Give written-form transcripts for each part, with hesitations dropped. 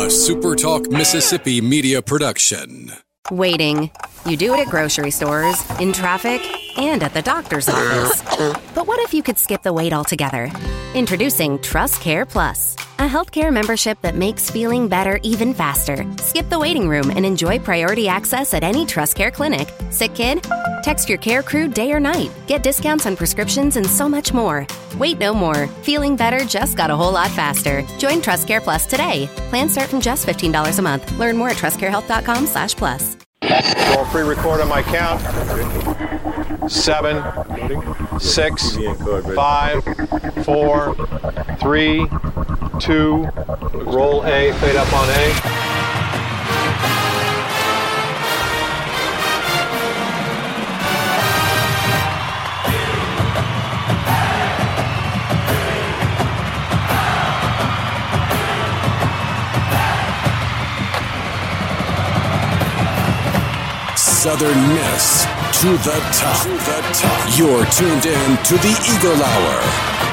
SuperTalk Mississippi media production. Waiting. You do it at grocery stores, in traffic, and at the doctor's office. But what if you could skip the wait altogether? Introducing TrustCare Plus, a healthcare membership that makes feeling better even faster. Skip the waiting room and enjoy priority access at any TrustCare clinic. Sick kid? Text your care crew day or night. Get discounts on prescriptions and so much more. Wait no more. Feeling better just got a whole lot faster. Join TrustCare Plus today. Plans start from just $15 a month. Learn more at trustcarehealth.com/plus. I'll pre-record on my count. 7, 6, 5, 4, 3, 2. Roll A. Fade up on A. Southern Miss to the top. You're tuned in to the Eagle Hour.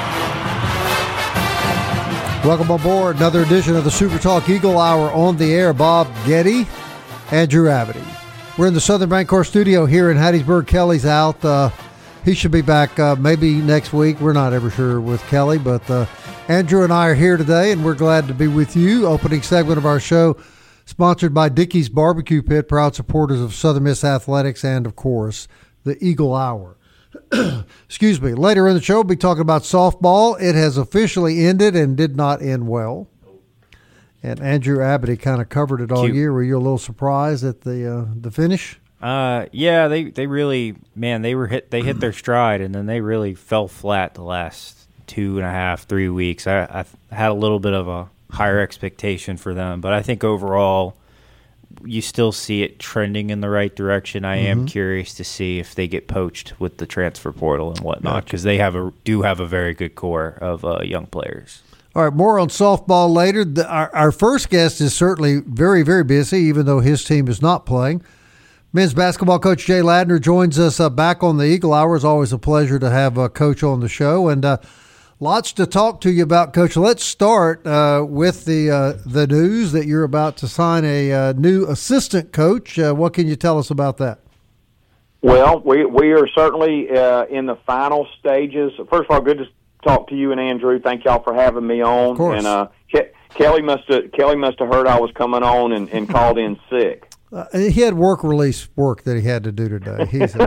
Welcome aboard. Another edition of the Super Talk Eagle Hour on the air. Bob Getty, Andrew Abity. We're in the Southern Bancorp studio here in Hattiesburg. Kelly's out. He should be back maybe next week. We're not ever sure with Kelly, but Andrew and I are here today, and we're glad to be with you. Opening segment of our show, sponsored by Dickey's Barbecue Pit, proud supporters of Southern Miss Athletics and, of course, the Eagle Hour. Excuse me. Later in the show, we'll be talking about softball. It has officially ended and did not end well. And Andrew Abity kind of covered it all year. Were you a little surprised at the finish? Yeah, they really, man, they hit their stride, and then they really fell flat the last 2.5, 3 weeks. I had a little bit of a higher expectation for them, but I think overall you still see it trending in the right direction. I am curious to see if they get poached with the transfer portal and whatnot, because they do have a very good core of young players. All right, more on softball later. Our first guest is certainly very, very busy, even though his team is not playing. Men's basketball coach Jay Ladner joins us back on the Eagle Hour. It's always a pleasure to have a coach on the show, and lots to talk to you about, Coach. Let's start with the news that you're about to sign a new assistant coach. What can you tell us about that? Well, we are certainly in the final stages. First of all, good to talk to you and Andrew. Thank y'all for having me on. Of course. And Kelly must have heard I was coming on and called in sick. He had work that he had to do today.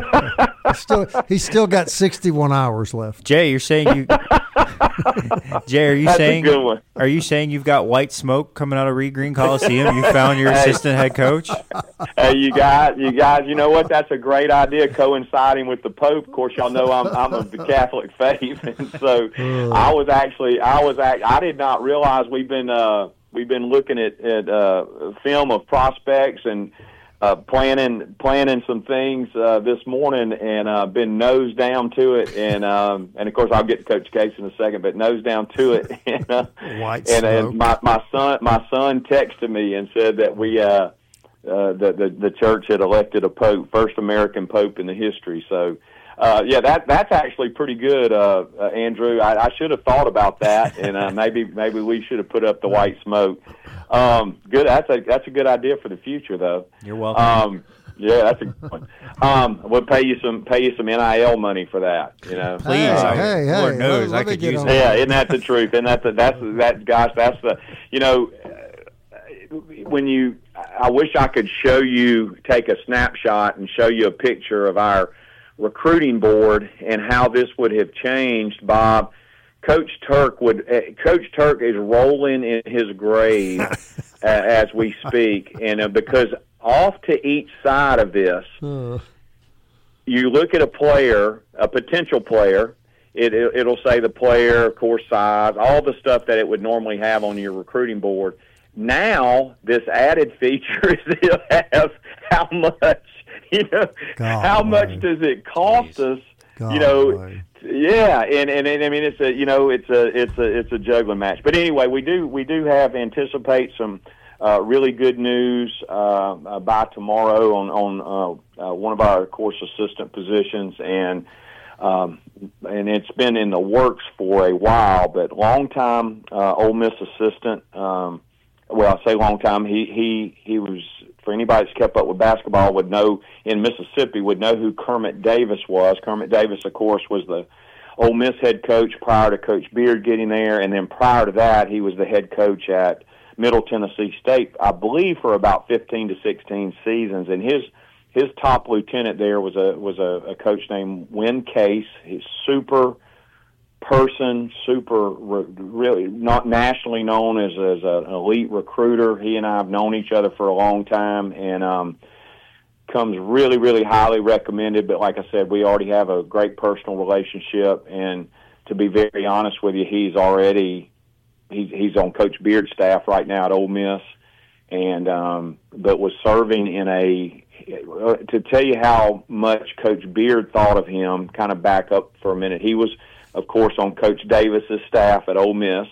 He's still got 61 hours left. Jay, you're saying you. Jay, are you That's saying? A good one. Are you saying you've got white smoke coming out of Reed Green Coliseum? You found your assistant head coach. Hey, you guys, you know what? That's a great idea, coinciding with the Pope. Of course, y'all know I'm of the Catholic faith, and so I did not realize we've been looking at film of prospects and planning some things this morning, and been nose down to it, and of course I'll get to Coach Case in a second, but nose down to it. And my son texted me and said that we the church had elected a pope, first American pope in the history. So that's actually pretty good, Andrew. I should have thought about that, and maybe we should have put up the white smoke. Good. That's a good idea for the future, though. You're welcome. Yeah, that's a good one. We'll pay you some NIL money for that. You know, please. Hey, Lord knows I could use it. Yeah, isn't that the truth? And that's the I wish I could take a snapshot and show you a picture of our recruiting board and how this would have changed, Bob. Coach Turk is rolling in his grave as we speak, and because off to each side of this, you look at a potential player. It'll say the player, of course, size, all the stuff that it would normally have on your recruiting board. Now, this added feature is it'll have how much. How much does it cost us? Yeah, and I mean it's a juggling match. But anyway, we do anticipate some really good news by tomorrow on one of our course assistant positions, and it's been in the works for a while. But long time Ole Miss assistant. well, I say long time. He was, for anybody that's kept up with basketball would know, in Mississippi, would know who Kermit Davis was. Kermit Davis, of course, was the Ole Miss head coach prior to Coach Beard getting there, and then prior to that, he was the head coach at Middle Tennessee State, I believe, for about 15 to 16 seasons. And his top lieutenant there was a coach named Win Case. He's super person, really not nationally known as an elite recruiter. He and I have known each other for a long time, and comes really, really highly recommended. But like I said, we already have a great personal relationship, and to be very honest with you, he's on Coach Beard's staff right now at Ole Miss, and but was serving to tell you how much Coach Beard thought of him, kind of back up for a minute. He was, of course, on Coach Davis's staff at Ole Miss.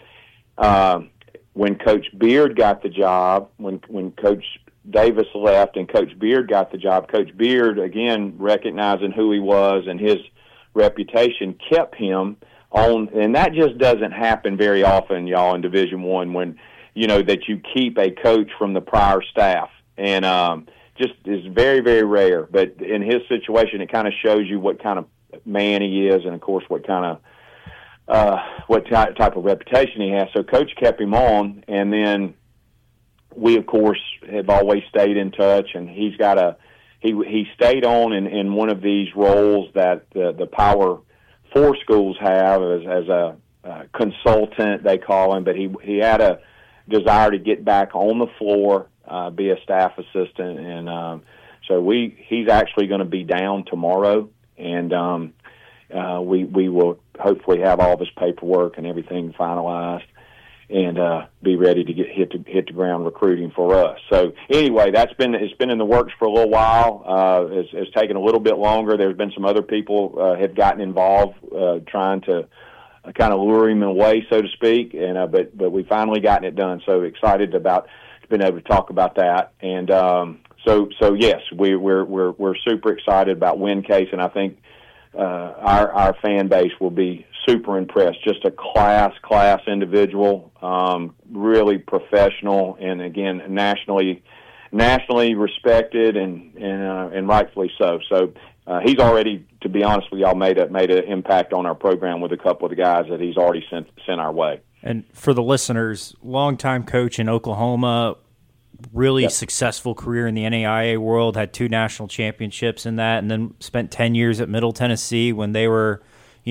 When Coach Beard got the job, when Coach Davis left and Coach Beard got the job, Coach Beard, again, recognizing who he was and his reputation, kept him on, and that just doesn't happen very often, y'all, in Division I, when, that you keep a coach from the prior staff. And just is very, very rare. But in his situation, it kind of shows you what kind of man he is, and, of course, what kind of what type of reputation he has. So Coach kept him on, and then we, of course, have always stayed in touch, and he stayed on in one of these roles that the Power 4 schools have as a consultant, they call him, but he had a desire to get back on the floor, be a staff assistant, and so he's actually going to be down tomorrow, and we will hopefully have all of his paperwork and everything finalized, and be ready to hit the ground recruiting for us. So anyway, it's been in the works for a little while. It's taken a little bit longer. There's been some other people have gotten involved trying to kind of lure him away, so to speak. And but we finally gotten it done. So excited about being able to talk about that. And so yes, we're super excited about Win Case, and I think our fan base will be super impressed. Just a class individual, really professional, and again nationally respected, and rightfully so. So he's already, to be honest with y'all, made an impact on our program with a couple of the guys that he's already sent our way. And for the listeners, longtime coach in Oklahoma, really successful career in the NAIA world, had 2 national championships in that, and then spent 10 years at Middle Tennessee when they were,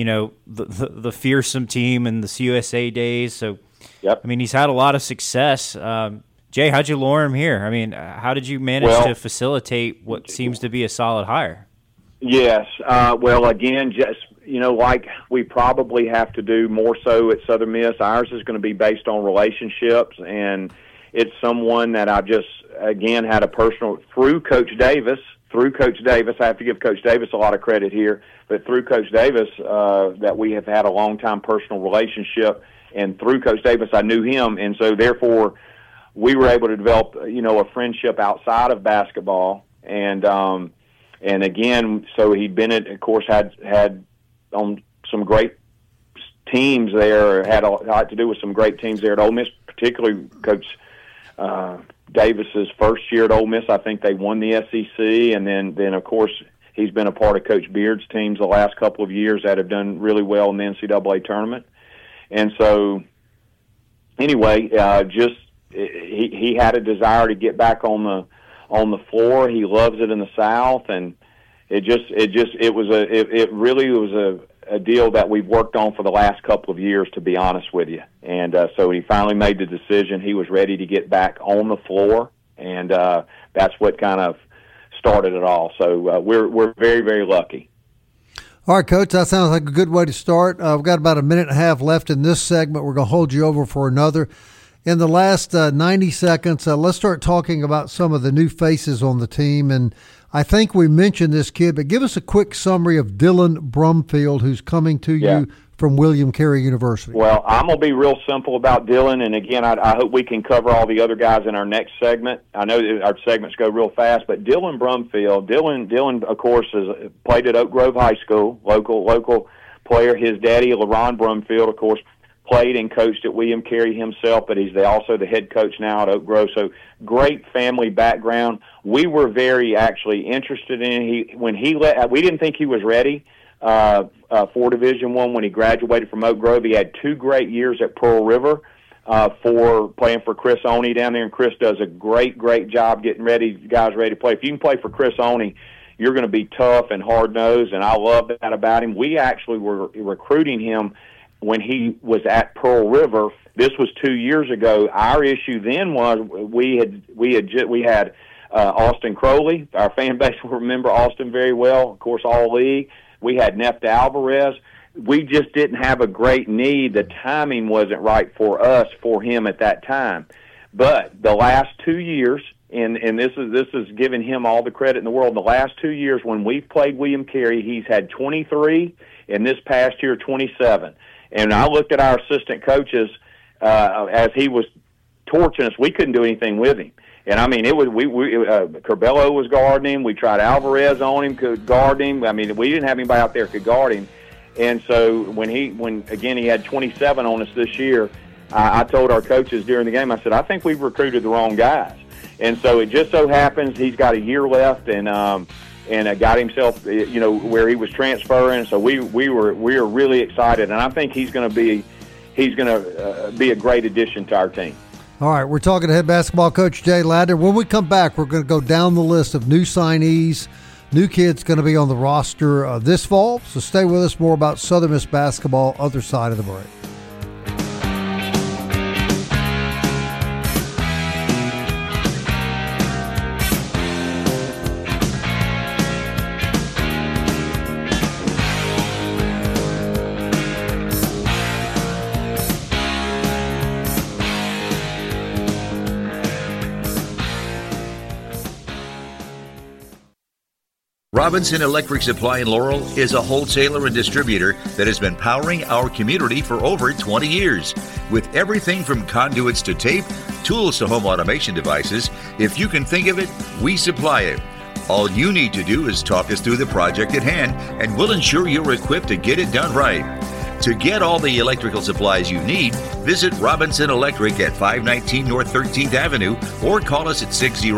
the fearsome team in the CUSA days. So, I mean, he's had a lot of success. Jay, how'd you lure him here? I mean, how did you manage to facilitate what seems to be a solid hire? Yes. Well, again, just, like we probably have to do more so at Southern Miss, ours is going to be based on relationships, and it's someone that I just, again, had a personal, through Coach Davis, I have to give Coach Davis a lot of credit here, but through Coach Davis, that we have had a long-time personal relationship, and through Coach Davis, I knew him, and so therefore we were able to develop, a friendship outside of basketball, and again, so he'd been of course, had on some great teams there, had a lot to do with some great teams there at Ole Miss, particularly Coach Davis's first year at Ole Miss. I think they won the SEC, and then of course he's been a part of Coach Beard's teams the last couple of years that have done really well in the NCAA tournament. And so, anyway, he had a desire to get back on the floor. He loves it in the South, and it really was a deal that we've worked on for the last couple of years, to be honest with you. And so he finally made the decision. He was ready to get back on the floor, and that's what kind of started it all. So we're very, very lucky. All right, Coach, that sounds like a good way to start. We've got about a minute and a half left in this segment. We're going to hold you over for another. In the last 90 seconds, let's start talking about some of the new faces on the team. And I think we mentioned this kid, but give us a quick summary of Dylan Brumfield, who's coming to you from William Carey University. Well, I'm going to be real simple about Dylan, and again, I hope we can cover all the other guys in our next segment. I know that our segments go real fast, but Dylan Brumfield, Dylan, of course, has played at Oak Grove High School, local player. His daddy, LaRon Brumfield, of course, played and coached at William Carey himself, but he's also the head coach now at Oak Grove. So great family background. We were very actually interested in him. We didn't think he was ready for Division I when he graduated from Oak Grove. He had 2 great years at Pearl River for playing for Chris Oney down there, and Chris does a great job getting guys ready to play. If you can play for Chris Oney, you're going to be tough and hard-nosed, and I love that about him. We actually were recruiting him when he was at Pearl River. This was 2 years ago. Our issue then was we had Austin Crowley. Our fan base will remember Austin very well, of course, All-League. We had Nefta Alvarez. We just didn't have a great need. The timing wasn't right for him at that time. But the last 2 years, and this is giving him all the credit in the world, the last 2 years when we've played William Carey, he's had 23, and this past year 27. And I looked at our assistant coaches as he was torching us. We couldn't do anything with him. And I mean, Curbelo was guarding him. We tried Alvarez on him, could guard him. I mean, we didn't have anybody out there who could guard him. And so when he had 27 on us this year, I told our coaches during the game, I said, I think we've recruited the wrong guys. And so it just so happens he's got a year left, and got himself, where he was transferring. So we were really excited, and I think he's going to be a great addition to our team. All right, we're talking to head basketball coach Jay Ladner. When we come back, we're going to go down the list of new signees, new kids going to be on the roster this fall. So stay with us. More about Southern Miss basketball, other side of the break. Robinson Electric Supply in Laurel is a wholesaler and distributor that has been powering our community for over 20 years. With everything from conduits to tape, tools to home automation devices, if you can think of it, we supply it. All you need to do is talk us through the project at hand, and we'll ensure you're equipped to get it done right. To get all the electrical supplies you need, visit Robinson Electric at 519 North 13th Avenue or call us at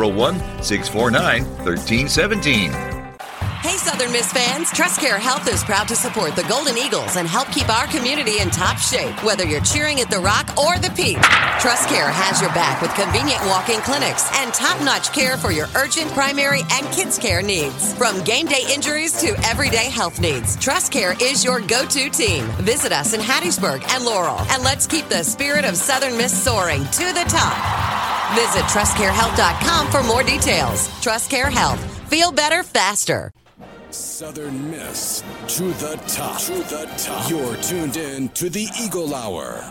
601-649-1317. Hey, Southern Miss fans, TrustCare Health is proud to support the Golden Eagles and help keep our community in top shape, whether you're cheering at the Rock or the Peak. TrustCare has your back with convenient walk-in clinics and top-notch care for your urgent, primary, and kids' care needs. From game day injuries to everyday health needs, TrustCare is your go-to team. Visit us in Hattiesburg and Laurel, and let's keep the spirit of Southern Miss soaring to the top. Visit TrustCareHealth.com for more details. TrustCare Health. Feel better faster. Southern Miss to the top. To the top. You're tuned in to the Eagle Hour.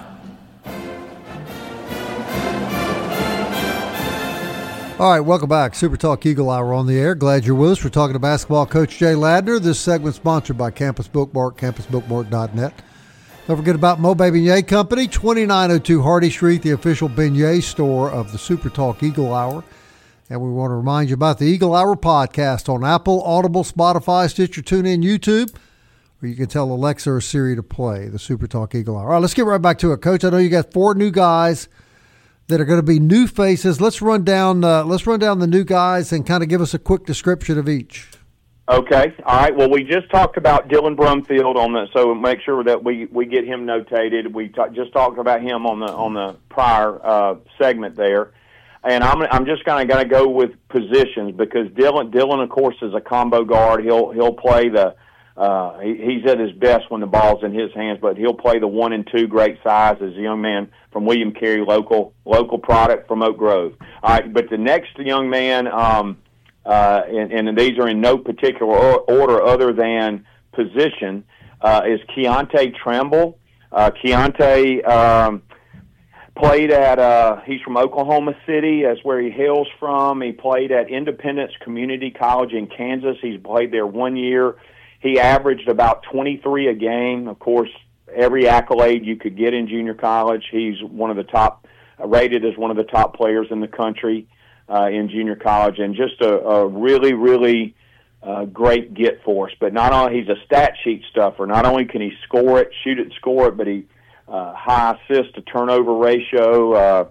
All right, welcome back. Super Talk Eagle Hour on the air. Glad you're with us. We're talking to basketball coach Jay Ladner. This segment sponsored by Campus Bookmark, campusbookmark.net. Don't forget about Mo Beignet Company, 2902 Hardy Street, the official beignet store of the Super Talk Eagle Hour. And we want to remind you about the Eagle Hour podcast on Apple, Audible, Spotify, Stitcher, TuneIn, YouTube, where you can tell Alexa or Siri to play the Super Talk Eagle Hour. All right, let's get right back to it, Coach. I know you got 4 new guys that are going to be new faces. Let's run down the new guys and kind of give us a quick description of each. Okay. All right. Well, we just talked about Dylan Brumfield on the, so make sure that we get him notated. We just talked about him on the prior segment there. And I'm just kind of going to go with positions because Dylan, of course, is a combo guard. He'll play he's at his best when the ball's in his hands, but he'll play the 1 and 2 great size as a young man from William Carey, local product from Oak Grove. All right, but the next young man, and these are in no particular order other than position, is Keontae Tramble. Keontae played at, he's from Oklahoma City. That's where he hails from. He played at Independence Community College in Kansas. He's played there 1 year. He averaged about 23 a game. Of course, every accolade you could get in junior college. He's one of the top, rated as one of the top players in the country in junior college, and just a really, really great get for us. But not only, he's a stat sheet stuffer. Not only can he shoot it, score it, but he high assist to turnover ratio,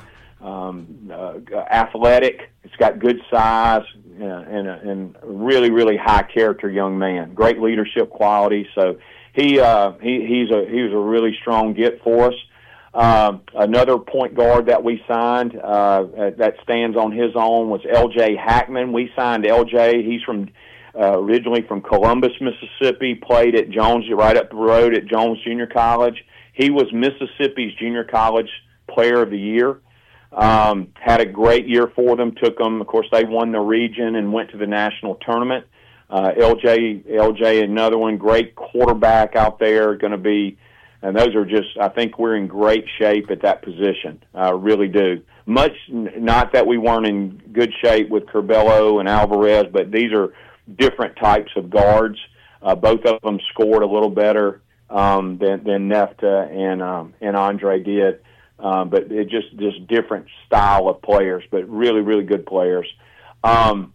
athletic. It's got good size and a really, really high character young man. Great leadership qualities. So he was a really strong get for us. Another point guard that we signed that stands on his own was L.J. Hackman. We signed L.J. He's from originally from Columbus, Mississippi, played at Jones, right up the road at Jones Junior College. He was Mississippi's Junior College Player of the Year. Had a great year for them. Took them, of course, they won the region and went to the national tournament. LJ, another one, great quarterback out there, going to be, and those are just, I think we're in great shape at that position. I really do. Much, not that we weren't in good shape with Curbelo and Alvarez, but these are different types of guards. Both of them scored a little better than Nefta and Andre did. But it just different style of players, but really, really good players. And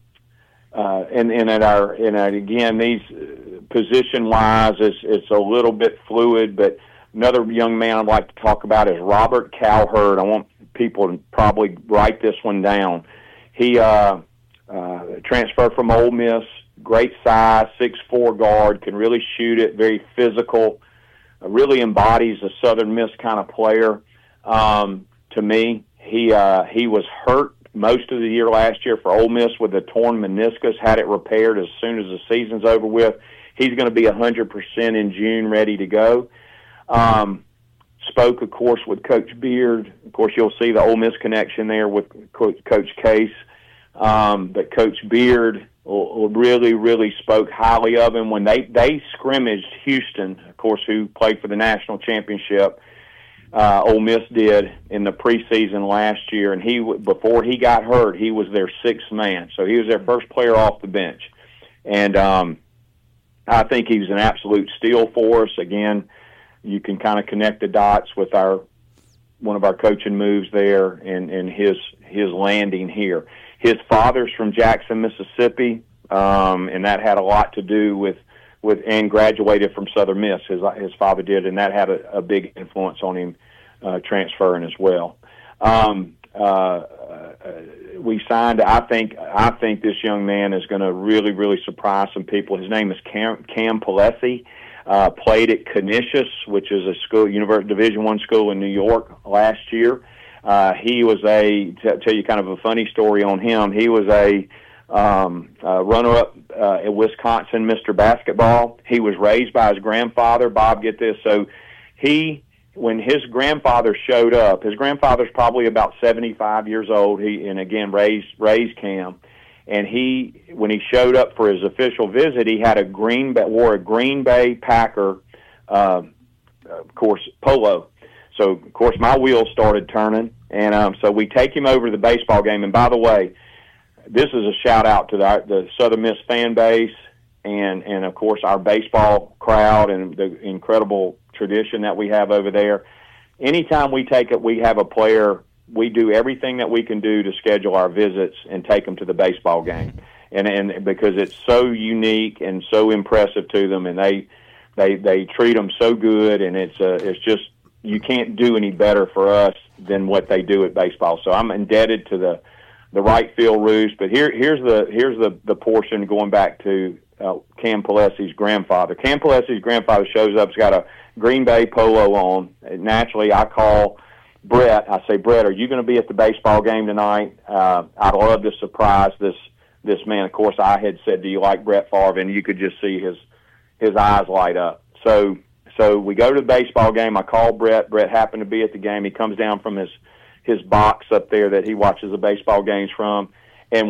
again, these position wise, it's a little bit fluid. But another young man I'd like to talk about is Robert Cowherd. I want people to probably write this one down. He transferred from Ole Miss. Great size, 6'4" guard, can really shoot it. Very physical. Really embodies a Southern Miss kind of player. To me, he was hurt most of the year last year for Ole Miss with a torn meniscus, had it repaired as soon as the season's over with. He's going to be 100% in June, ready to go. Spoke, of course, with Coach Beard. Of course, you'll see the Ole Miss connection there with Coach Case. But Coach Beard really, really spoke highly of him when they scrimmaged Houston, of course, who played for the national championship. Ole Miss did in the preseason last year, and before he got hurt, he was their sixth man. So he was their first player off the bench. And I think he was an absolute steal for us. Again, you can kind of connect the dots with one of our coaching moves there and his landing here. His father's from Jackson, Mississippi, and that had a lot to do with and graduated from Southern Miss. His father did, and that had a big influence on him transferring as well. We signed. I think this young man is going to really, really surprise some people. His name is Cam Palesi. Played at Canisius, which is a school, Division I school in New York last year. He was tell you kind of a funny story on him. He was a runner-up at Wisconsin Mr. Basketball. He was raised by his grandfather. Bob, get this. So when his grandfather showed up, his grandfather's probably about 75 years old. And again, raised Cam. And when he showed up for his official visit, he had wore a Green Bay Packer, of course, polo. So, of course, my wheels started turning. And so we take him over to the baseball game. And by the way, this is a shout-out to the Southern Miss fan base and, of course, our baseball crowd and the incredible tradition that we have over there. Anytime we have a player, we do everything that we can do to schedule our visits and take them to the baseball game. And because it's so unique and so impressive to them, and they treat them so good, and it's just you can't do any better for us than what they do at baseball. So I'm indebted to the right field roost. But here's the portion going back to Cam Palesi's grandfather. Cam Palesi's grandfather shows up. He's got a Green Bay polo on. And naturally, I call Brett. I say, Brett, are you going to be at the baseball game tonight? I'd love to surprise this man. Of course, I had said, do you like Brett Favre? And you could just see his eyes light up. So we go to the baseball game. I call Brett. Brett happened to be at the game. He comes down from his box up there that he watches the baseball games from. And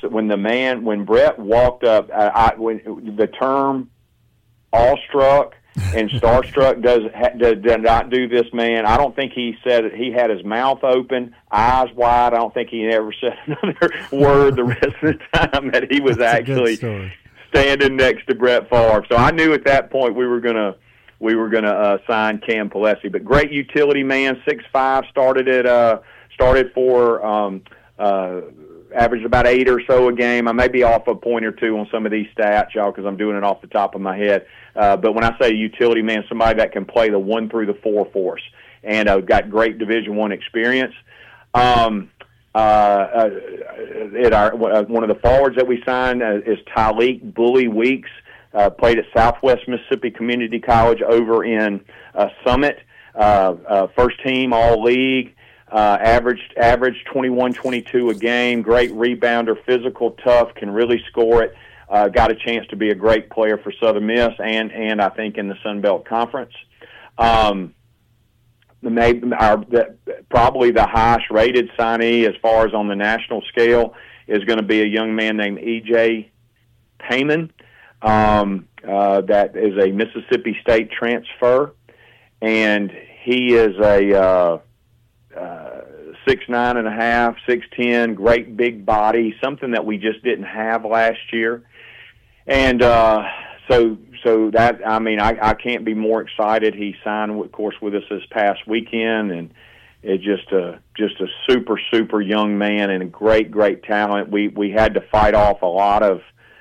when Brett walked up, when the term awestruck and starstruck does not do this man. I don't think he said it. He had his mouth open, eyes wide. I don't think he ever said another word the rest of the time that he was actually standing next to Brett Favre. So I knew at that point we were gonna sign Cam Palesi. But great utility man, 6'5", started for averaged about 8 or so a game. I may be off a point or two on some of these stats, y'all, because I'm doing it off the top of my head. But when I say utility man, somebody that can play the 1 through the 4 for us. and got great Division I experience. One of the forwards that we signed is Tyleek Bully Weeks. Played at Southwest Mississippi Community College over in Summit. First team All League. Averaged 21-22 a game. Great rebounder, physical, tough, can really score it. Got a chance to be a great player for Southern Miss and I think in the Sun Belt Conference. Probably the highest rated signee as far as on the national scale is going to be a young man named E.J. Payman. That is a Mississippi State transfer, and he is a 6'9.5", 6'10", great big body, something that we just didn't have last year. And so that, I mean, I can't be more excited. He signed, of course, with us this past weekend, and it's just a super young man and a great talent. We had to fight off a lot of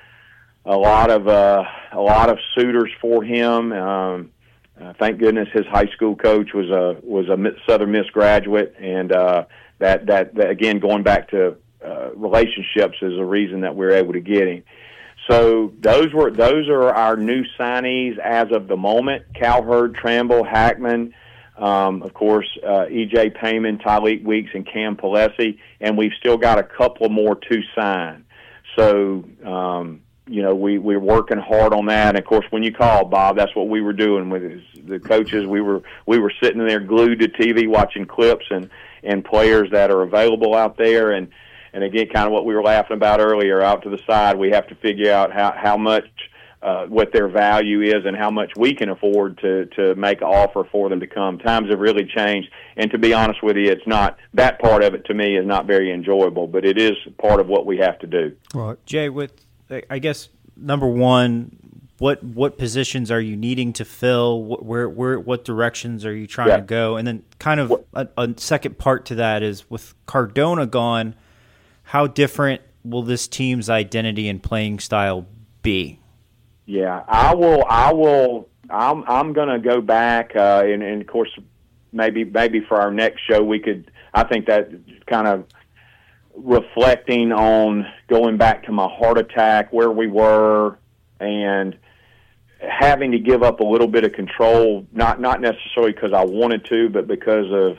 suitors for him. Thank goodness his high school coach was a Southern Miss graduate, and that again, going back to relationships, is a reason that we're able to get him. So those are our new signees as of the moment: Cowherd, Tramble, Hackman, of course, E.J. Payman, Tyleek Weeks, and Cam Palesi, and we've still got a couple more to sign. So we're working hard on that. And of course, when you called, Bob, that's what we were doing with the coaches. We were sitting there glued to TV watching clips and players that are available out there. And again, kind of what we were laughing about earlier, out to the side, we have to figure out how much what their value is and how much we can afford to make an offer for them to come. Times have really changed, and to be honest with you, it's not, that part of it to me is not very enjoyable, but it is part of what we have to do. Right. Jay, I guess number one, what positions are you needing to fill? What directions are you trying to go? And then kind of a second part to that is, with Cardona gone, how different will this team's identity and playing style be? Yeah, I will. I'm going to go back, and of course, maybe for our next show we could. I think that kind of reflecting on going back to my heart attack, where we were, and having to give up a little bit of control, not necessarily because I wanted to, but because of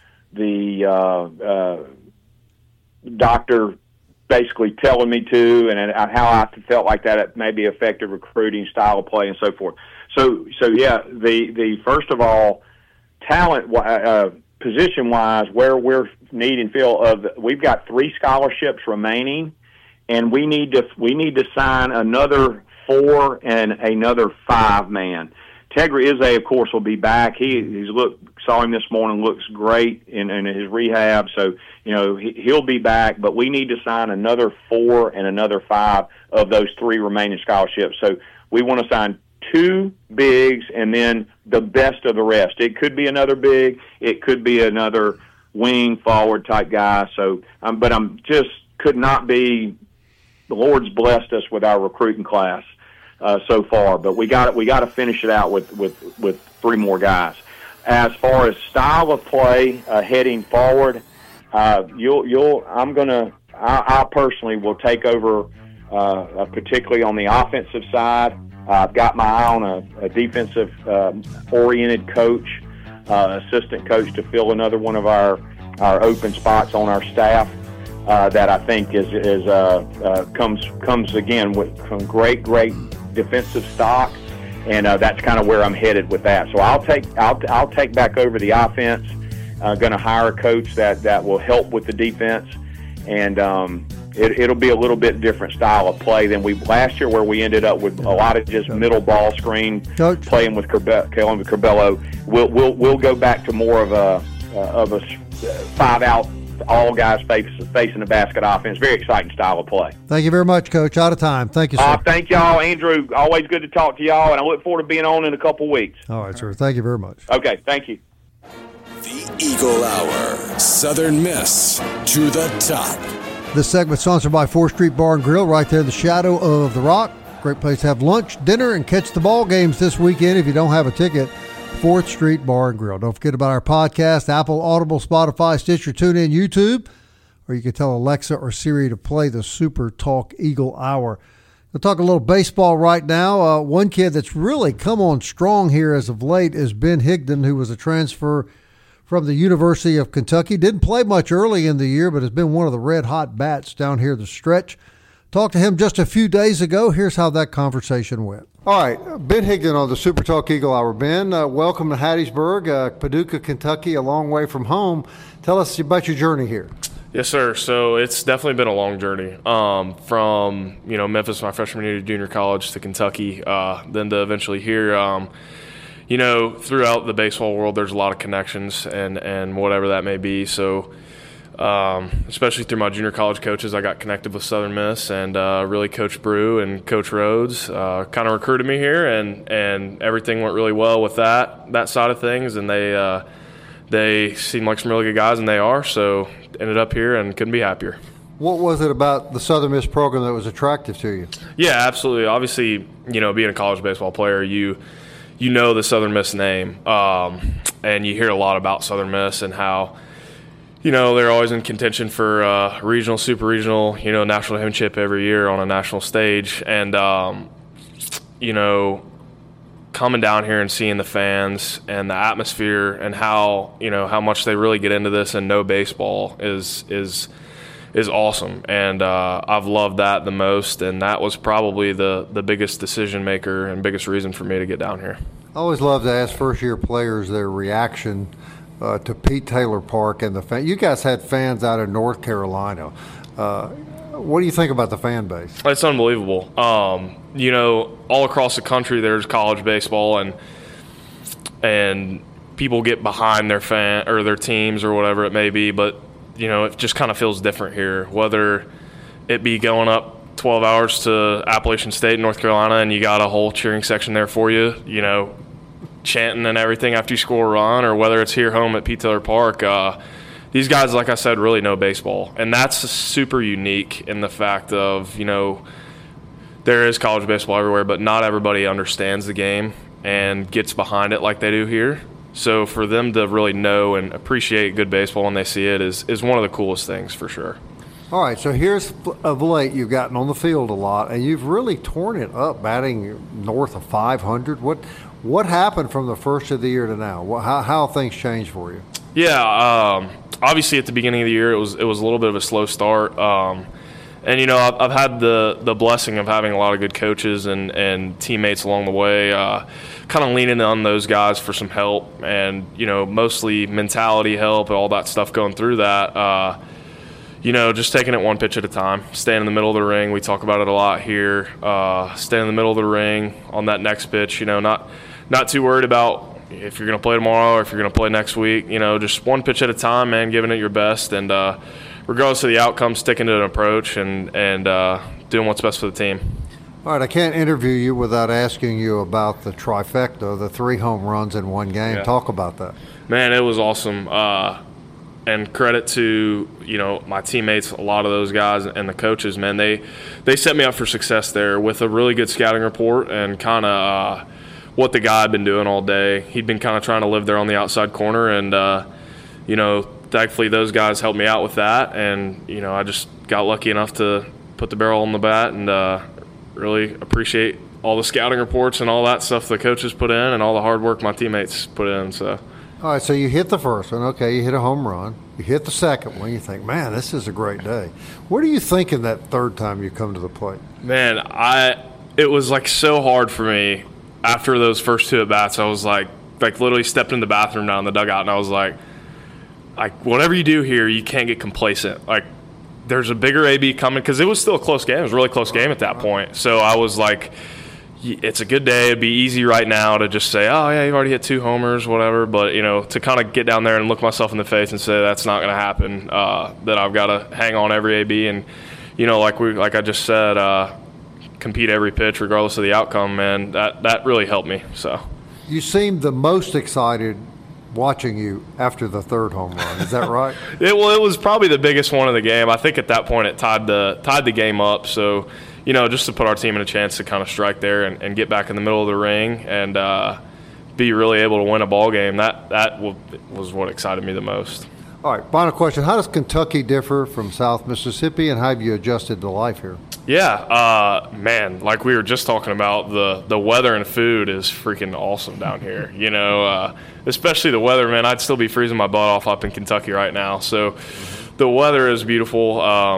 the doctor basically telling me to, and how I felt like that it maybe affected recruiting, style of play, and so forth. So yeah, the first of all, talent position wise, where we're needing we've got 3 scholarships remaining, and we need to sign another 4 and another 5 man. Tegra Izze, of course, will be back. Saw him this morning, looks great in his rehab. So, he'll be back, but we need to sign another 4 and another 5 of those 3 remaining scholarships. So we want to sign 2 bigs and then the best of the rest. It could be another big. It could be another wing forward type guy. So, but I'm just could not be, the Lord's blessed us with our recruiting class so far, but we got to finish it out with 3 more guys. As far as style of play heading forward, I personally will take over, particularly on the offensive side. I've got my eye on a defensive oriented coach, assistant coach, to fill another one of our open spots on our staff. That I think comes again with some great defensive stock, and that's kind of where I'm headed with that. So I'll take back over the offense. Going to hire a coach that will help with the defense, and it'll be a little bit different style of play than last year, where we ended up with a lot of just middle ball screen playing with Curbelo. We'll go back to more of a 5-out, all guys facing the basket offense. Very exciting style of play. Thank you very much, Coach. Out of time. Thank you, sir. Thank y'all, Andrew. Always good to talk to y'all, and I look forward to being on in a couple weeks. All right, sir. Thank you very much. Okay, thank you. The Eagle Hour, Southern Miss to the top. This segment sponsored by 4th Street Bar and Grill, right there in the shadow of the Rock. Great place to have lunch, dinner, and catch the ball games this weekend. If you don't have a ticket, 4th Street Bar and Grill. Don't forget about our podcast, Apple, Audible, Spotify, Stitcher, TuneIn, YouTube, or you can tell Alexa or Siri to play the Super Talk Eagle Hour. We'll talk a little baseball right now. One kid that's really come on strong here as of late is Ben Higdon, who was a transfer from the University of Kentucky. Didn't play much early in the year, but has been one of the red-hot bats down here the stretch. Talked to him just a few days ago. Here's how that conversation went. All right, Ben Higdon on the Super Talk Eagle Hour. Ben, welcome to Hattiesburg, Paducah, Kentucky, a long way from home. Tell us about your journey here. Yes, sir. So it's definitely been a long journey from, Memphis, my freshman year to junior college, to Kentucky, then to eventually here. Throughout the baseball world, there's a lot of connections and whatever that may be. So especially through my junior college coaches, I got connected with Southern Miss, and really Coach Brew and Coach Rhodes kind of recruited me here, and everything went really well with that side of things, and they seem like some really good guys, and they are. So ended up here and couldn't be happier. What was it about the Southern Miss program that was attractive to you? Yeah, absolutely. Obviously, being a college baseball player, you know the Southern Miss name, and you hear a lot about Southern Miss and how, they're always in contention for regional, super regional, national championship every year on a national stage. And, coming down here and seeing the fans and the atmosphere and how much they really get into this and know baseball is awesome. And I've loved that the most, and that was probably the biggest decision maker and biggest reason for me to get down here. I always love to ask first-year players their reaction to Pete Taylor Park and the fan. You guys had fans out in North Carolina. What do you think about the fan base? It's unbelievable. All across the country there's college baseball, and people get behind their fan or their teams or whatever it may be, but it just kind of feels different here. Whether it be going up 12 hours to Appalachian State, North Carolina, and you got a whole cheering section there for you, chanting and everything after you score a run, or whether it's here home at Pete Taylor Park. These guys, like I said, really know baseball, and that's super unique in the fact of, there is college baseball everywhere, but not everybody understands the game and gets behind it like they do here. So for them to really know and appreciate good baseball when they see it is one of the coolest things for sure. All right, so here's of late you've gotten on the field a lot, and you've really torn it up, batting north of 500. What happened from the first of the year to now? How things changed for you? Yeah, obviously at the beginning of the year it was a little bit of a slow start. And, I've had the blessing of having a lot of good coaches and teammates along the way, kind of leaning on those guys for some help and, mostly mentality help and all that stuff going through that. Just taking it one pitch at a time, staying in the middle of the ring. We talk about it a lot here. Staying in the middle of the ring on that next pitch, not too worried about if you're going to play tomorrow or if you're going to play next week. Just one pitch at a time, man, giving it your best. And, regardless of the outcome, sticking to an approach and doing what's best for the team. All right, I can't interview you without asking you about the trifecta, the 3 home runs in one game. Yeah. Talk about that. Man, it was awesome. And credit to, my teammates, a lot of those guys and the coaches, man. They set me up for success there with a really good scouting report and kind of what the guy had been doing all day. He'd been kind of trying to live there on the outside corner, and, thankfully those guys helped me out with that, and I just got lucky enough to put the barrel on the bat, and really appreciate all the scouting reports and all that stuff the coaches put in and all the hard work my teammates put in. So, all right, so you hit the first one, okay, you hit a home run, you hit the second one, you think, man, this is a great day. What are you thinking that third time you come to the plate? Man, it was like so hard for me after those first 2 at bats. I was like literally stepped in the bathroom down in the dugout, and I was like whatever you do here, you can't get complacent. Like, there's a bigger AB coming, because it was still a close game. It was a really close game at that point. So I was like, it's a good day. It'd be easy right now to just say, oh, yeah, you've already hit 2 homers, whatever. But, to kind of get down there and look myself in the face and say that's not going to happen, that I've got to hang on every AB. And, like I just said, compete every pitch regardless of the outcome, man, that really helped me. So you seemed the most excited watching you after the 3rd home run. Is that right? It was probably the biggest one of the game. I think at that point it tied the game up. So, just to put our team in a chance to kind of strike there and get back in the middle of the ring and be really able to win a ball game, that was what excited me the most. All right, final question. How does Kentucky differ from South Mississippi, and how have you adjusted to life here? Yeah, man, like we were just talking about, the weather and food is freaking awesome down here. You know, especially the weather, man. I'd still be freezing my butt off up in Kentucky right now. So the weather is beautiful,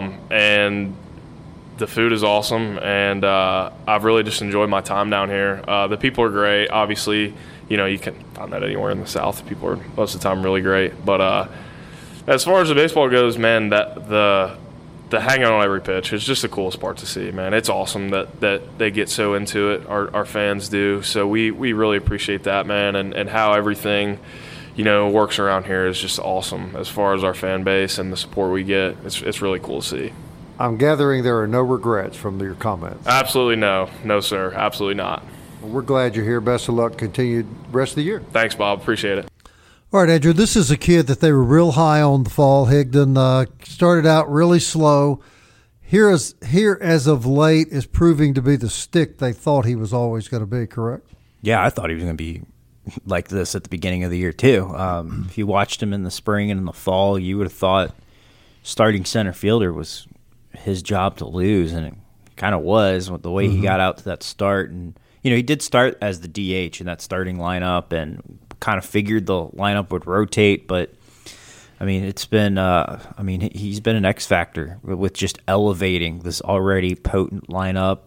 and the food is awesome, and I've really just enjoyed my time down here. The people are great. Obviously, you know, you can find that anywhere in the South. People are most of the time really great. But as far as the baseball goes, man, that the hanging on every pitch is just the coolest part to see, man. It's awesome that they get so into it. Our fans do. So we really appreciate that, man, and how everything, you know, works around here is just awesome as far as our fan base and the support we get. It's really cool to see. I'm gathering there are no regrets from your comments. Absolutely no. No, sir. Absolutely not. Well, we're glad you're here. Best of luck continued rest of the year. Thanks, Bob. Appreciate it. All right, Andrew, this is a kid that they were real high on the fall. Higdon started out really slow. Here as of late is proving to be the stick they thought he was always going to be, correct? Yeah, I thought he was going to be like this at the beginning of the year too. If you watched him in the spring and in the fall, you would have thought starting center fielder was his job to lose, and it kind of was with the way he got out to that start. And you know, he did start as the DH in that starting lineup, and kind of figured the lineup would rotate. But I mean, it's been he's been an X factor with just elevating this already potent lineup.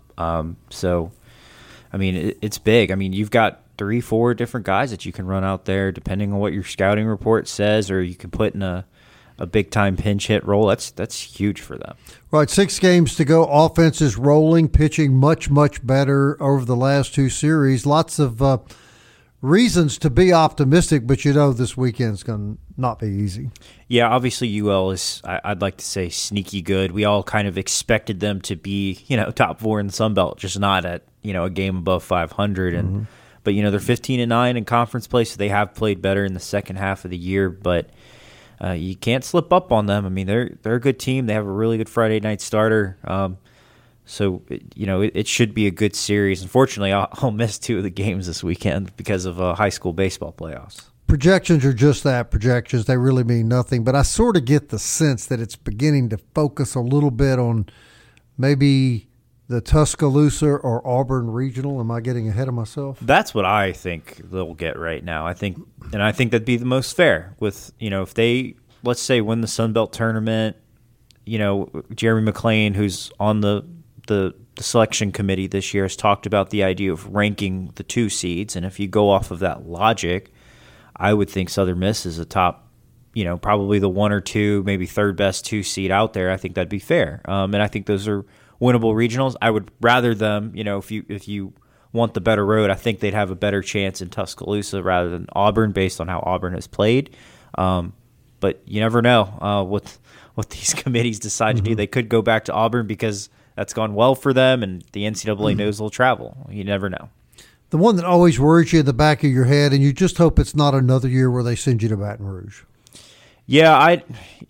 So I mean, it's big. I mean, you've got 3-4 different guys that you can run out there depending on what your scouting report says, or you can put in a big time pinch hit role. That's huge for them. Right, 6 games to go. Offense is rolling, pitching much, much better over the last 2 series. Lots of reasons to be optimistic, but you know this weekend's going to not be easy. Yeah, obviously UL is, I'd like to say, sneaky good. We all kind of expected them to be, you know, top 4 in the Sun Belt, just not at, you know, a game above 500. And but you know, they're 15-9 in conference play, so they have played better in the second half of the year. But you can't slip up on them. I mean, they're a good team. They have a really good Friday night starter. So, you know, it should be a good series. Unfortunately, I'll miss 2 of the games this weekend because of high school baseball playoffs. Projections are just that, projections. They really mean nothing. But I sort of get the sense that it's beginning to focus a little bit on maybe the Tuscaloosa or Auburn Regional. Am I getting ahead of myself? That's what I think they'll get right now. I think that'd be the most fair with, you know, if they, let's say, win the Sun Belt tournament, you know, Jeremy McClain, who's on the selection committee this year, has talked about the idea of ranking the 2 seeds. And if you go off of that logic, I would think Southern Miss is a top, you know, probably the 1 or 2, maybe third best 2 seed out there. I think that'd be fair. And I think those are winnable regionals. I would rather them, you know, if you want the better road, I think they'd have a better chance in Tuscaloosa rather than Auburn based on how Auburn has played. But you never know what these committees decide to do. They could go back to Auburn because that's gone well for them, and the NCAA knows they'll travel. You never know. The one that always worries you in the back of your head, and you just hope it's not another year where they send you to Baton Rouge. Yeah, I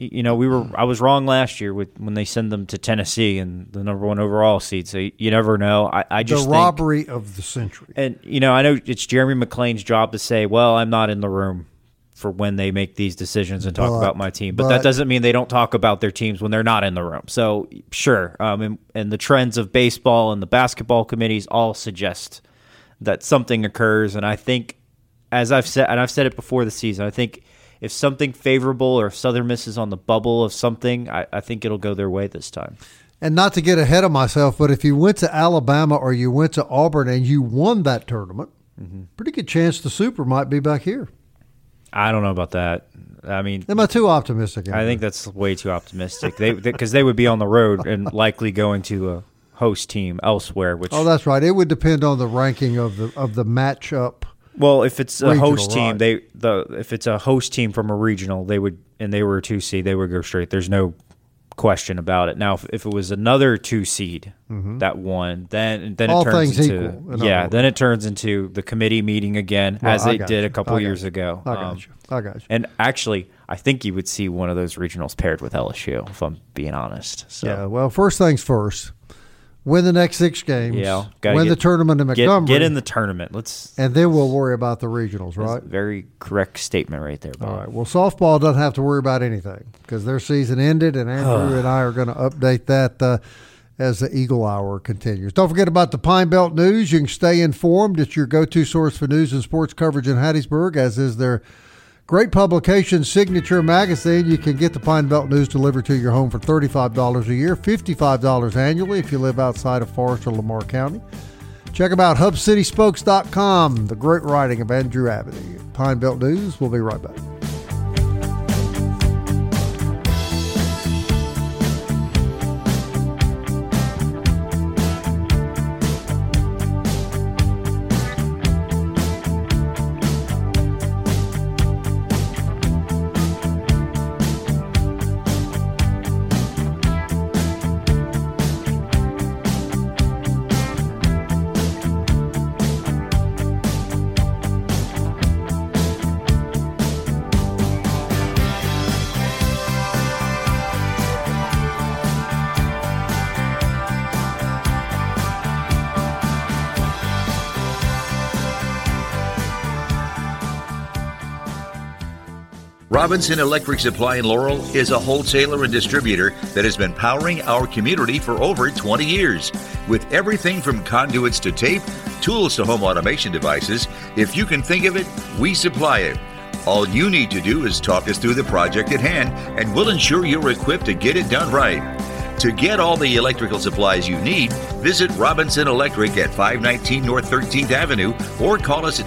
was wrong last year when they send them to Tennessee and the number 1 overall seed. So you never know. I just the robbery of the century. And you know, I know it's Jeremy McClain's job to say, "Well, I'm not in the room for when they make these decisions and talk about my team," but that doesn't mean they don't talk about their teams when they're not in the room. So sure, and the trends of baseball and the basketball committees all suggest that something occurs. And I think, as I've said, and I've said it before the season, I think if something favorable or if Southern Miss is on the bubble of something, I think it'll go their way this time. And not to get ahead of myself, but if you went to Alabama or you went to Auburn and you won that tournament, pretty good chance the Super might be back here. I don't know about that. I mean, am I too optimistic? I think that's way too optimistic. Because they would be on the road and likely going to a host team elsewhere. Which that's right. It would depend on the ranking of the matchup. Well, if it's a regional, host team, right. If it's a host team from a regional, they were a 2 seed, they would go straight. There's no question about it. Now, if it was another 2 seed that won, then all it turns things into equal, then it turns into the committee meeting again, as it did a couple years ago. I got you. And actually, I think you would see one of those regionals paired with LSU, if I'm being honest. So. Yeah. Well, first things first. win the next 6 games, gotta win the tournament in Montgomery. Get in the tournament. And then we'll worry about the regionals, right? Very correct statement right there, Bob. All right. Well, softball doesn't have to worry about anything because their season ended, and Andrew and I are going to update that as the Eagle Hour continues. Don't forget about the Pine Belt News. You can stay informed. It's your go-to source for news and sports coverage in Hattiesburg, as is their great publication, Signature Magazine. You can get the Pine Belt News delivered to your home for $35 a year, $55 annually if you live outside of Forest or Lamar County. Check them out, HubCitySpokes.com. The great writing of Andrew Abity. Pine Belt News. We'll be right back. Robinson Electric Supply in Laurel is a wholesaler and distributor that has been powering our community for over 20 years. With everything from conduits to tape, tools to home automation devices, if you can think of it, we supply it. All you need to do is talk us through the project at hand, and we'll ensure you're equipped to get it done right. To get all the electrical supplies you need, visit Robinson Electric at 519 North 13th Avenue or call us at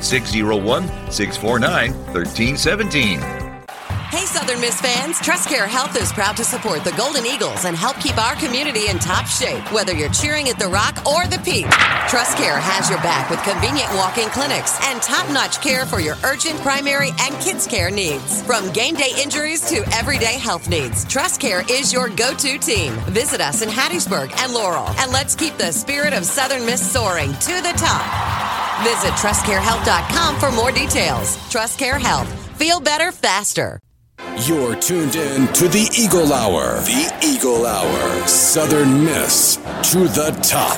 601-649-1317. Hey, Southern Miss fans, TrustCare Health is proud to support the Golden Eagles and help keep our community in top shape, whether you're cheering at the Rock or the Peak. TrustCare has your back with convenient walk-in clinics and top-notch care for your urgent, primary, and kids' care needs. From game day injuries to everyday health needs, TrustCare is your go-to team. Visit us in Hattiesburg and Laurel, and let's keep the spirit of Southern Miss soaring to the top. Visit TrustCareHealth.com for more details. TrustCare Health. Feel better faster. You're tuned in to the Eagle Hour. The Eagle Hour. Southern Miss to the top.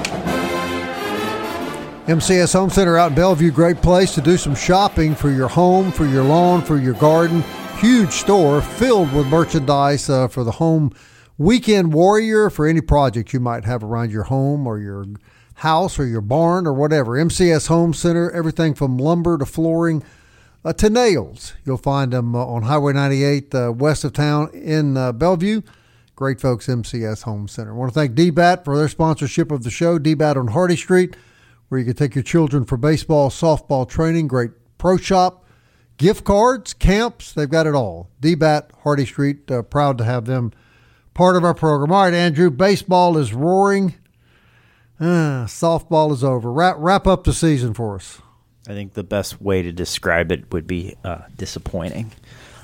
MCS Home Center out in Bellevue, great place to do some shopping for your home, for your lawn, for your garden. Huge store filled with merchandise for the home weekend warrior, for any project you might have around your home or your house or your barn or whatever. MCS Home Center, everything from lumber to flooring, to nails. You'll find them on Highway 98 west of town in Bellevue. Great folks, MCS Home Center. I want to thank DBAT for their sponsorship of the show. DBAT on Hardy Street, where you can take your children for baseball, softball training. Great pro shop, gift cards, camps. They've got it all. DBAT, Hardy Street, proud to have them part of our program. All right, Andrew, baseball is roaring. Softball is over. Wrap up the season for us. I think the best way to describe it would be disappointing.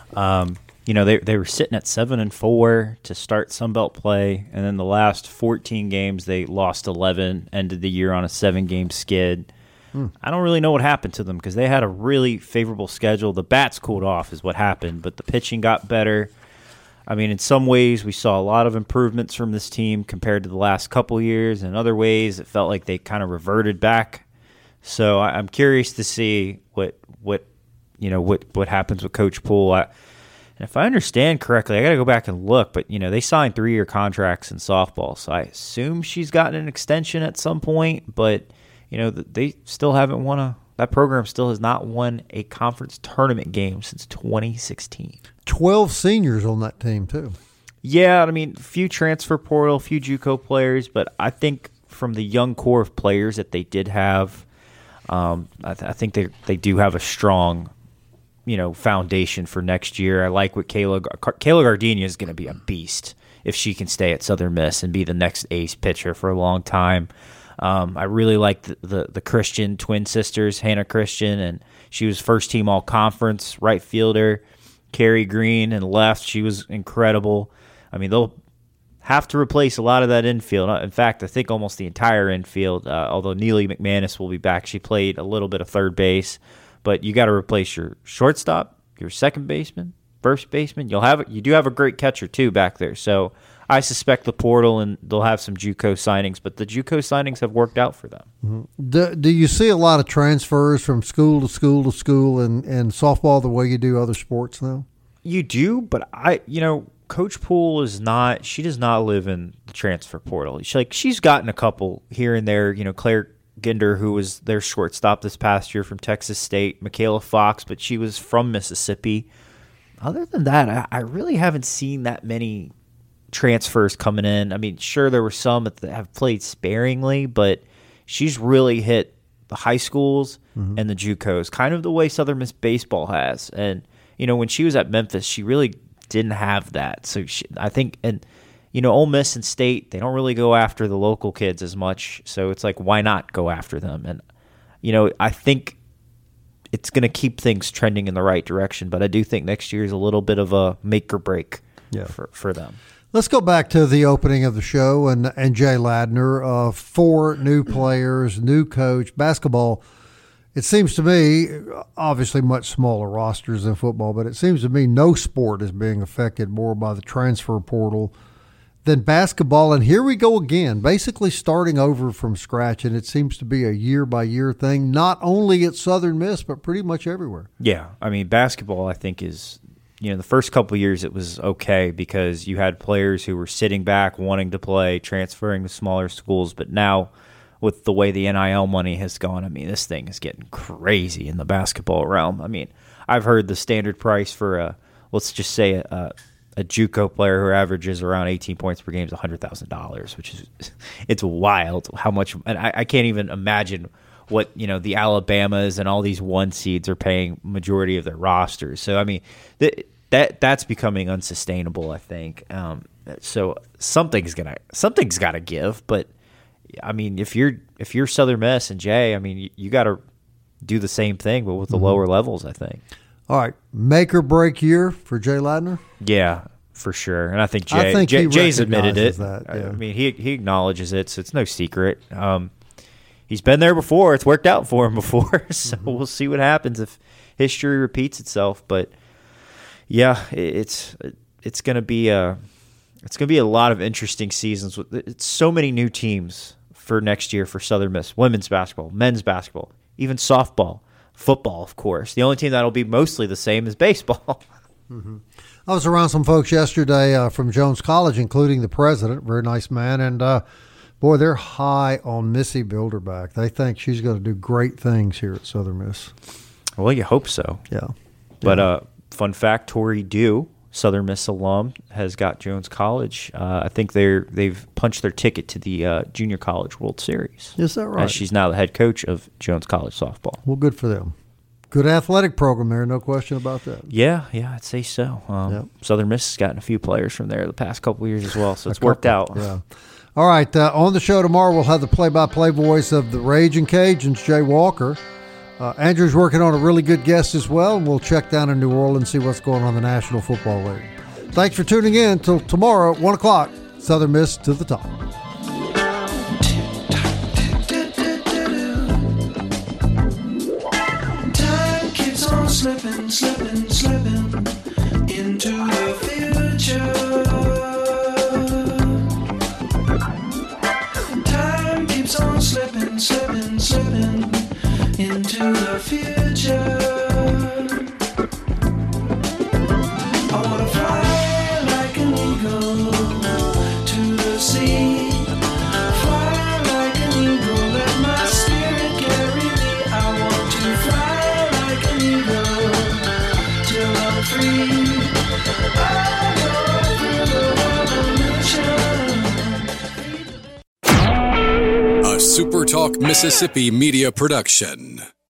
They were sitting at 7-4 to start Sunbelt play, and then the last 14 games they lost 11, ended the year on a 7-game skid. I don't really know what happened to them because they had a really favorable schedule. The bats cooled off is what happened, but the pitching got better. I mean, in some ways, we saw a lot of improvements from this team compared to the last couple years. In other ways, it felt like they kind of reverted back. So I'm curious to see what happens with Coach Poole. And if I understand correctly, I got to go back and look. But they signed 3-year contracts in softball, so I assume she's gotten an extension at some point. But they still haven't won that program still has not won a conference tournament game since 2016. 12 seniors on that team too. Yeah, I mean, a few transfer portal, a few JUCO players, but I think from the young core of players that they did have. I think they do have a strong, foundation for next year. I like what Kayla Gardenia is going to be a beast if she can stay at Southern Miss and be the next ace pitcher for a long time. I really like the Christian twin sisters, Hannah Christian, and she was first team all conference right fielder. Carrie Green and left, she was incredible. I mean, they'll have to replace a lot of that infield. In fact, I think almost the entire infield, although Neely McManus will be back. She played a little bit of third base, but you got to replace your shortstop, your second baseman, first baseman. You do have a great catcher too back there. So I suspect the portal and they'll have some JUCO signings, but the JUCO signings have worked out for them. Mm-hmm. Do you see a lot of transfers from school to school to school in softball the way you do other sports now? You do, but Coach Poole does not live in the transfer portal. She's gotten a couple here and there. Claire Ginder, who was their shortstop this past year from Texas State, Michaela Fox, but she was from Mississippi. Other than that, I really haven't seen that many transfers coming in. I mean, sure, there were some that have played sparingly, but she's really hit the high schools and the JUCOs, kind of the way Southern Miss baseball has. And, when she was at Memphis, she really didn't have that. So I think, and, Ole Miss and State, they don't really go after the local kids as much. So it's like, why not go after them? And, I think it's going to keep things trending in the right direction. But I do think next year is a little bit of a make or break for them. Let's go back to the opening of the show and Jay Ladner. 4 new players, new coach, basketball. It seems to me, obviously much smaller rosters than football, but it seems to me no sport is being affected more by the transfer portal than basketball. And here we go again, basically starting over from scratch, and it seems to be a year-by-year thing, not only at Southern Miss, but pretty much everywhere. Yeah, I mean, basketball, I think, is the first couple of years it was okay because you had players who were sitting back, wanting to play, transferring to smaller schools, but now with the way the NIL money has gone, I mean, this thing is getting crazy in the basketball realm. I mean, I've heard the standard price for let's just say a JUCO player who averages around 18 points per game is $100,000, which is it's wild how much. And I can't even imagine what the Alabamas and all these 1 seeds are paying majority of their rosters. So I mean that's becoming unsustainable, I think. So something's got to give, but. I mean, if you're Southern Miss and Jay, I mean, you got to do the same thing, but with the lower levels, I think. All right, make or break year for Jay Ladner? Yeah, for sure. And I think Jay's admitted it. That, yeah. I mean, he acknowledges it, so it's no secret. He's been there before. It's worked out for him before, so we'll see what happens if history repeats itself. But yeah, it's going to be a lot of interesting seasons. It's so many new teams for next year for Southern Miss. Women's basketball, men's basketball, even softball, football, of course. The only team that'll be mostly the same is baseball. Mm-hmm. I was around some folks yesterday from Jones College, including the president, very nice man, and boy, they're high on Missy Bilderback. They think she's going to do great things here at Southern Miss. Well, you hope so. Yeah. But fun fact, Tori Dew, Southern Miss alum, has got Jones College. I think they've punched their ticket to the Junior College World Series. Is that right? As she's now the head coach of Jones College softball. Well, good for them. Good athletic program there, no question about that. Yeah, I'd say so. Southern Miss has gotten a few players from there the past couple of years as well, so it's worked out. Yeah. All right, on the show tomorrow, we'll have the play-by-play voice of the Raging Cajuns, Jay Walker. Andrew's working on a really good guest as well, and we'll check down in New Orleans, see what's going on in the National Football League. Thanks for tuning in. Until tomorrow at 1 o'clock, Southern Miss to the top. Time keeps on slipping into the future. Time keeps on slipping into the future. I wanna fly like an eagle to the sea. Fly like an eagle, let my spirit carry me. I want to fly like an eagle till I'm free. A SuperTalk Mississippi media production.